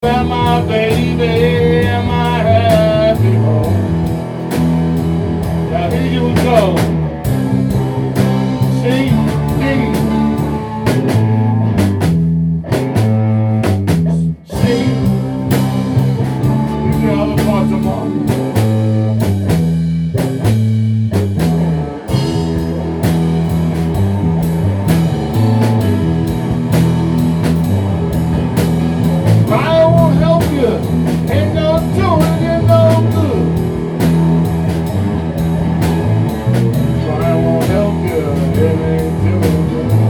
Am I baby? Am I happy home? Now here you go. C, D, C. You get other parts of mine. I won't help you. Ain't no doing you no good. I won't help you. It ain't doing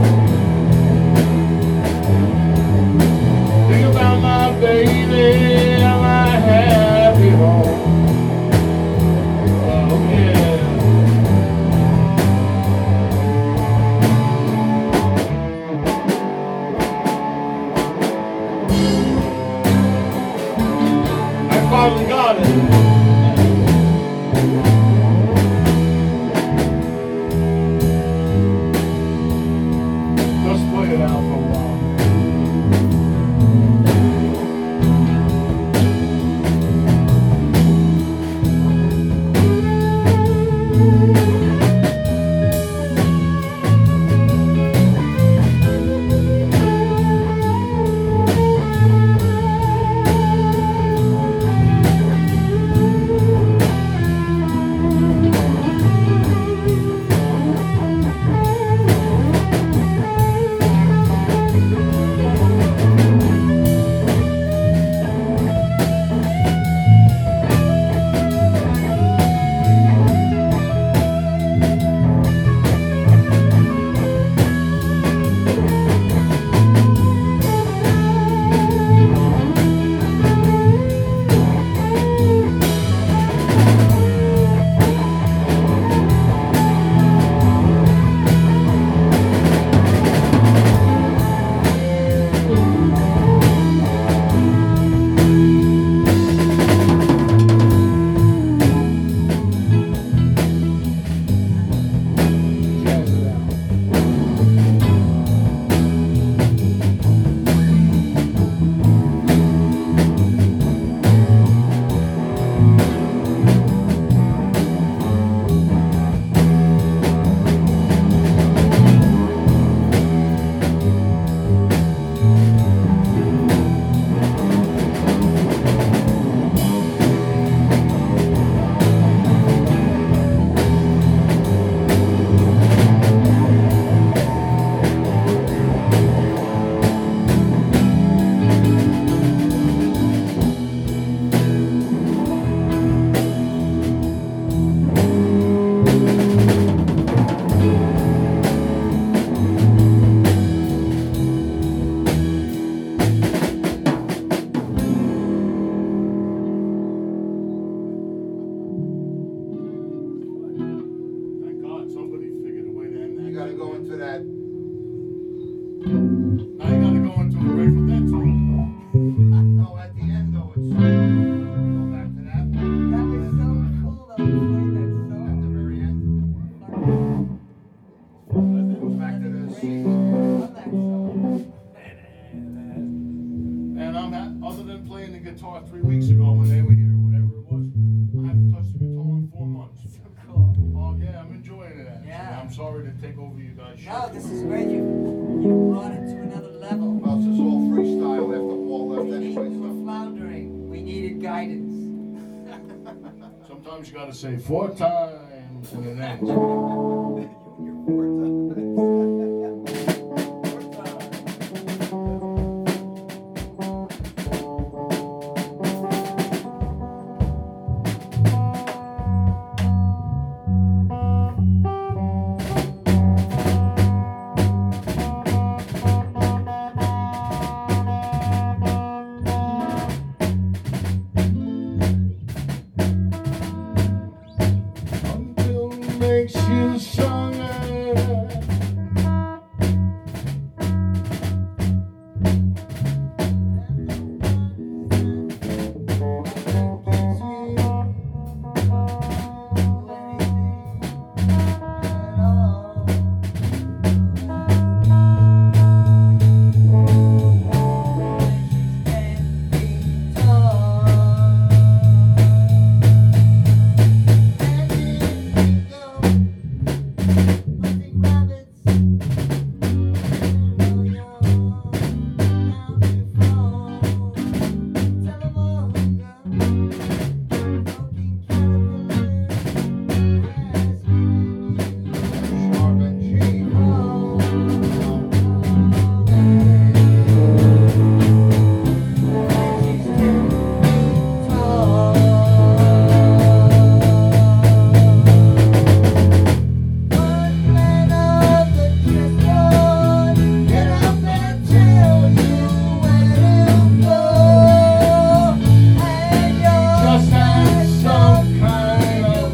good. Think about my baby. Am I happy home? Oh yeah. I finally got it. Just play it out for a while. Jazz it out. Thank God somebody figured a way to end that. You gotta go into that. Now you gotta go into a Grateful Dead song. No, at the end though, it's. Go back to that. That was so cool though, you played that At the song. very end. Goes back to the C. Love that song. And I'm not, other than playing the guitar 3 weeks ago when they were here, whatever it was, I haven't touched the guitar in 4 months. So cool. Oh yeah, I'm enjoying it actually. Yeah. I'm sorry to take over you guys' show. No, this is great. You brought it to another level. Well, it's just all freestyle after Paul left We anyway, were so. floundering. We needed guidance. Sometimes you gotta say 4 times and it ends. You're 4 times.